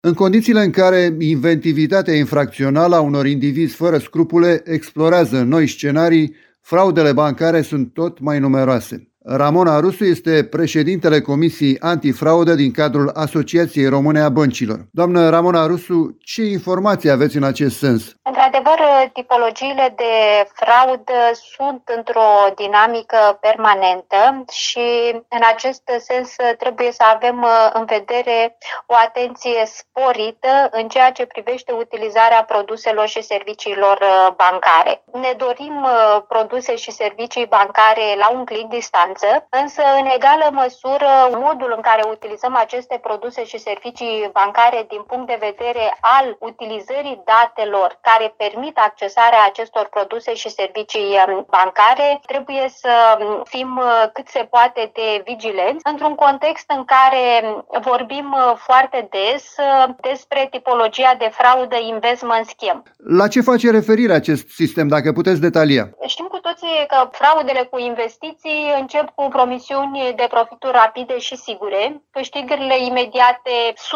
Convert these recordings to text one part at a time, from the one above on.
În condițiile în care inventivitatea infracțională a unor indivizi fără scrupule explorează noi scenarii, fraudele bancare sunt tot mai numeroase. Ramona Rusu este președintele Comisiei Antifraudă din cadrul Asociației Române a Băncilor. Doamnă Ramona Rusu, ce informații aveți în acest sens? Într-adevăr, tipologiile de fraudă sunt într-o dinamică permanentă și în acest sens trebuie să avem în vedere o atenție sporită în ceea ce privește utilizarea produselor și serviciilor bancare. Ne dorim produse și servicii bancare la un clic distanță, însă în egală măsură modul în care utilizăm aceste produse și servicii bancare din punct de vedere al utilizării datelor care permit accesarea acestor produse și servicii bancare, trebuie să fim cât se poate de vigilenți într-un context în care vorbim foarte des despre tipologia de fraudă investment scheme. La ce face referire acest sistem, dacă puteți detalia? Știm cu toții că fraudele cu investiții încep cu promisiuni de profituri rapide și sigure. Câștigurile imediate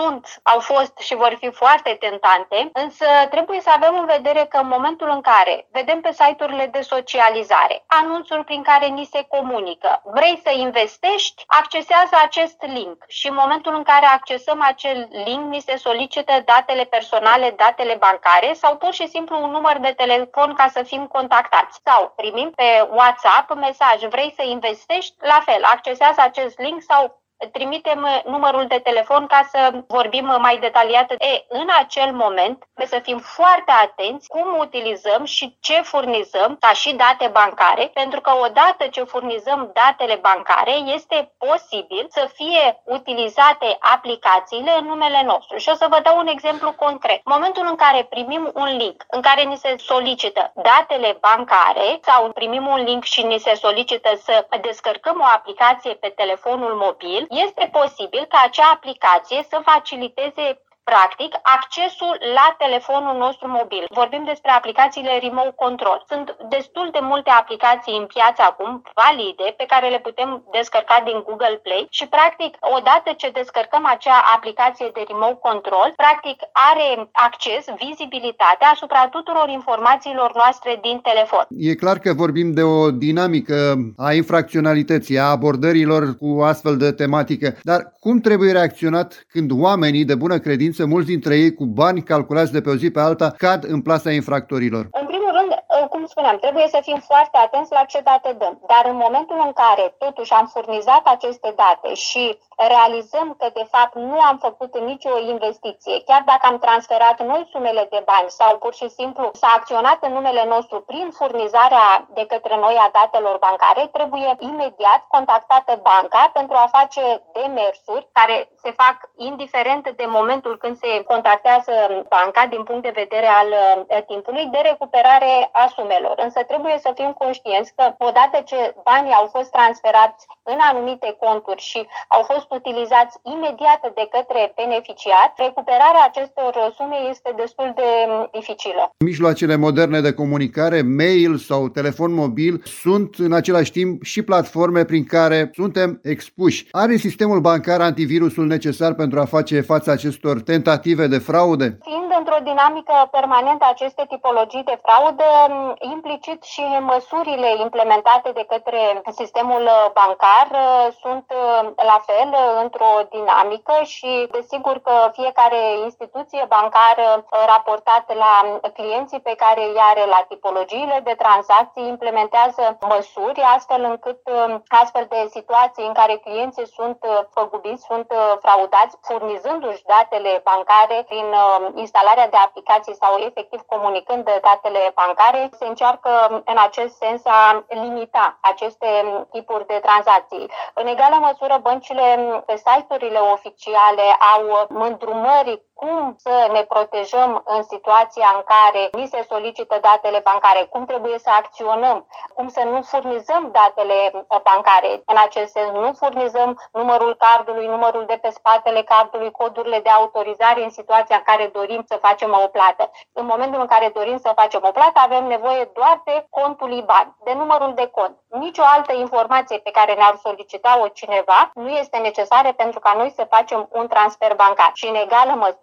au fost și vor fi foarte tentante, însă trebuie să avem în vedere că în momentul în care vedem pe site-urile de socializare anunțuri prin care ni se comunică: vrei să investești? Accesează acest link. Și în momentul în care accesăm acel link, ni se solicită datele personale, datele bancare sau pur și simplu un număr de telefon ca să fim contactați. Sau primim pe WhatsApp mesaj: vrei să investești? La fel, accesează acest link sau trimitem numărul de telefon ca să vorbim mai detaliat. În acel moment trebuie să fim foarte atenți cum utilizăm și ce furnizăm ca și date bancare, pentru că odată ce furnizăm datele bancare, este posibil să fie utilizate aplicațiile în numele nostru. Și o să vă dau un exemplu concret. În momentul în care primim un link în care ni se solicită datele bancare sau primim un link și ni se solicită să descărcăm o aplicație pe telefonul mobil, este posibil ca acea aplicație să faciliteze practic accesul la telefonul nostru mobil. Vorbim despre aplicațiile Remote Control. Sunt destul de multe aplicații în piață acum, valide, pe care le putem descărca din Google Play și practic odată ce descărcăm acea aplicație de Remote Control, practic are acces, vizibilitate asupra tuturor informațiilor noastre din telefon. E clar că vorbim de o dinamică a infracționalității, a abordărilor cu astfel de tematică, dar cum trebuie reacționat când oamenii de bună credință, mulți dintre ei cu bani calculați de pe o zi pe alta, cad în plasa infractorilor? În primul rând, cum spuneam, trebuie să fim foarte atenți la ce date dăm. Dar în momentul în care totuși am furnizat aceste date și realizăm că de fapt nu am făcut nicio investiție, chiar dacă am transferat noi sumele de bani sau pur și simplu s-a acționat în numele nostru prin furnizarea de către noi a datelor bancare, trebuie imediat contactată banca pentru a face demersuri care se fac indiferent de momentul când se contactează banca din punct de vedere al timpului de recuperare a sumelor. Însă trebuie să fim conștienți că odată ce banii au fost transferați în anumite conturi și au fost utilizați imediat de către beneficiar, recuperarea acestor sume este destul de dificilă. Mijloacele moderne de comunicare, mail sau telefon mobil, sunt în același timp și platforme prin care suntem expuși. Are sistemul bancar antivirusul necesar pentru a face față acestor tentative de fraude? Fiind într-o dinamică permanentă aceste tipologii de fraudă, implicit și măsurile implementate de către sistemul bancar sunt la fel într-o dinamică și desigur că fiecare instituție bancară raportat la clienții pe care îi are, la tipologiile de tranzacții, implementează măsuri astfel încât astfel de situații în care clienții sunt păgubiți, sunt fraudați, furnizându-și datele bancare prin instalarea de aplicații sau efectiv comunicând datele bancare, se încearcă în acest sens a limita aceste tipuri de tranzacții. În egală măsură, băncile pe site-urile oficiale au îndrumări cum să ne protejăm în situația în care ni se solicită datele bancare, cum trebuie să acționăm, cum să nu furnizăm datele bancare. În acest sens, nu furnizăm numărul cardului, numărul de pe spatele cardului, codurile de autorizare în situația în care dorim să facem o plată. În momentul în care dorim să facem o plată, avem nevoie doar de contul IBAN, de numărul de cont. Nicio altă informație pe care ne-ar solicita-o cineva nu este necesară pentru ca noi să facem un transfer bancar. Și în egală măsură,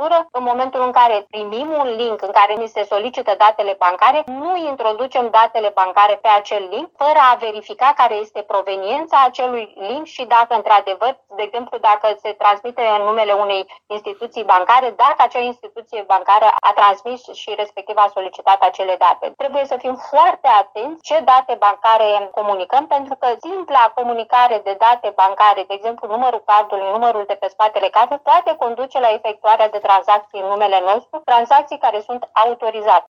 factură, în momentul în care primim un link în care ni se solicită datele bancare, nu introducem datele bancare pe acel link fără a verifica care este proveniența acelui link și dacă într-adevăr, de exemplu, dacă se transmite în numele unei instituții bancare, dacă acea instituție bancară a transmis și respectiv a solicitat acele date. Trebuie să fim foarte atenți ce date bancare comunicăm, pentru că simpla comunicare de date bancare, de exemplu numărul cardului, numărul de pe spatele cardului, poate conduce la efectuarea de tranzacții în numele nostru, tranzacții care sunt autorizate.